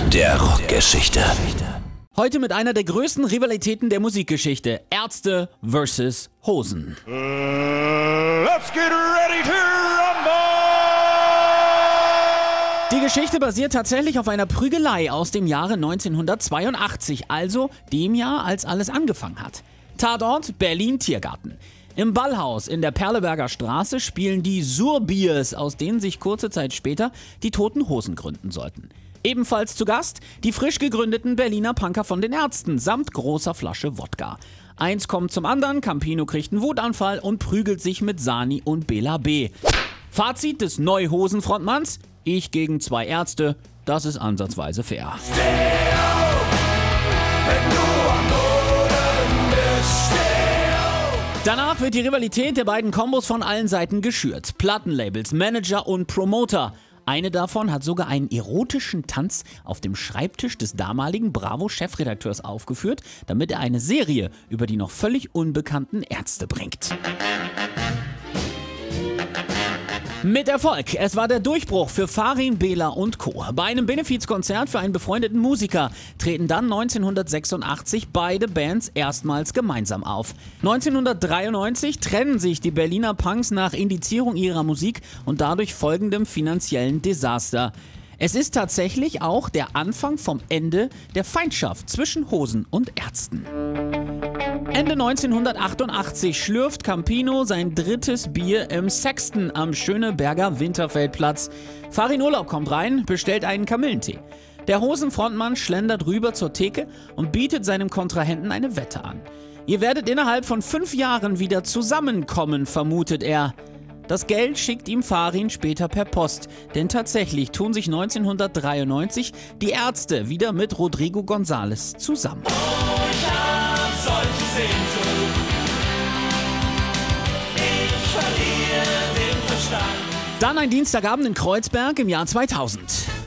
der Rockgeschichte. Heute mit einer der größten Rivalitäten der Musikgeschichte. Ärzte vs. Hosen. Let's get ready to rumble! Die Geschichte basiert tatsächlich auf einer Prügelei aus dem Jahre 1982, also dem Jahr, als alles angefangen hat. Tatort Berlin-Tiergarten. Im Ballhaus in der Perleberger Straße spielen die Surbiers, aus denen sich kurze Zeit später die Toten Hosen gründen sollten. Ebenfalls zu Gast die frisch gegründeten Berliner Punker von den Ärzten samt großer Flasche Wodka. Eins kommt zum anderen, Campino kriegt einen Wutanfall und prügelt sich mit Sani und Bela B. Fazit des Neuhosen-Frontmanns: Ich gegen zwei Ärzte, das ist ansatzweise fair. Steh auf, wenn du am Boden bist, steh auf. Danach wird die Rivalität der beiden Kombos von allen Seiten geschürt. Plattenlabels, Manager und Promoter. Eine davon hat sogar einen erotischen Tanz auf dem Schreibtisch des damaligen Bravo-Chefredakteurs aufgeführt, damit er eine Serie über die noch völlig unbekannten Ärzte bringt. Mit Erfolg. Es war der Durchbruch für Farin, Bela und Co. Bei einem Benefizkonzert für einen befreundeten Musiker treten dann 1986 beide Bands erstmals gemeinsam auf. 1993 trennen sich die Berliner Punks nach Indizierung ihrer Musik und dadurch folgendem finanziellen Desaster. Es ist tatsächlich auch der Anfang vom Ende der Feindschaft zwischen Hosen und Ärzten. Ende 1988 schlürft Campino sein drittes Bier im Sexton am Schöneberger Winterfeldplatz. Farin Urlaub kommt rein, bestellt einen Kamillentee. Der Hosenfrontmann schlendert rüber zur Theke und bietet seinem Kontrahenten eine Wette an. Ihr werdet innerhalb von 5 Jahren wieder zusammenkommen, vermutet er. Das Geld schickt ihm Farin später per Post, denn tatsächlich tun sich 1993 die Ärzte wieder mit Rodrigo González zusammen. Solche Sehnsucht, ich verliere den Verstand. Dann ein Dienstagabend in Kreuzberg im Jahr 2000.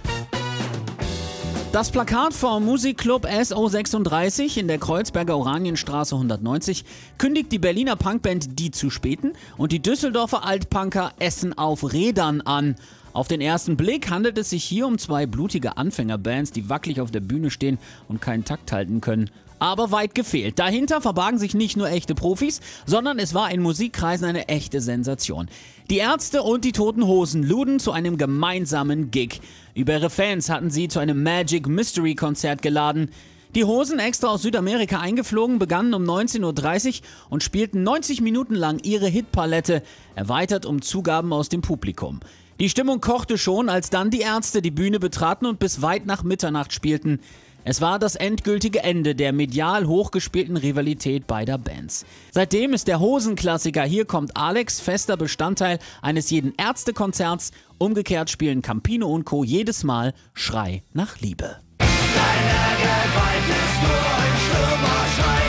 Das Plakat vom Musikclub SO36 in der Kreuzberger Oranienstraße 190 kündigt die Berliner Punkband Die zu Späten und die Düsseldorfer Altpunker Essen auf Rädern an. Auf den ersten Blick handelt es sich hier um zwei blutige Anfängerbands, die wackelig auf der Bühne stehen und keinen Takt halten können. Aber weit gefehlt. Dahinter verbargen sich nicht nur echte Profis, sondern es war in Musikkreisen eine echte Sensation. Die Ärzte und die Toten Hosen luden zu einem gemeinsamen Gig. Über ihre Fans hatten sie zu einem Magic Mystery Konzert geladen. Die Hosen, extra aus Südamerika eingeflogen, begannen um 19:30 Uhr und spielten 90 Minuten lang ihre Hitpalette, erweitert um Zugaben aus dem Publikum. Die Stimmung kochte schon, als dann die Ärzte die Bühne betraten und bis weit nach Mitternacht spielten. Es war das endgültige Ende der medial hochgespielten Rivalität beider Bands. Seitdem ist der Hosenklassiker Hier kommt Alex fester Bestandteil eines jeden Ärztekonzerts. Umgekehrt spielen Campino und Co. jedes Mal Schrei nach Liebe. Dein Ärger weit ist nur ein Stürmerschrei.